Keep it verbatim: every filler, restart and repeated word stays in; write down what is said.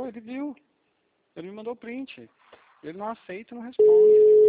mandou, ele viu. Ele me mandou o print. Ele não aceita e não responde.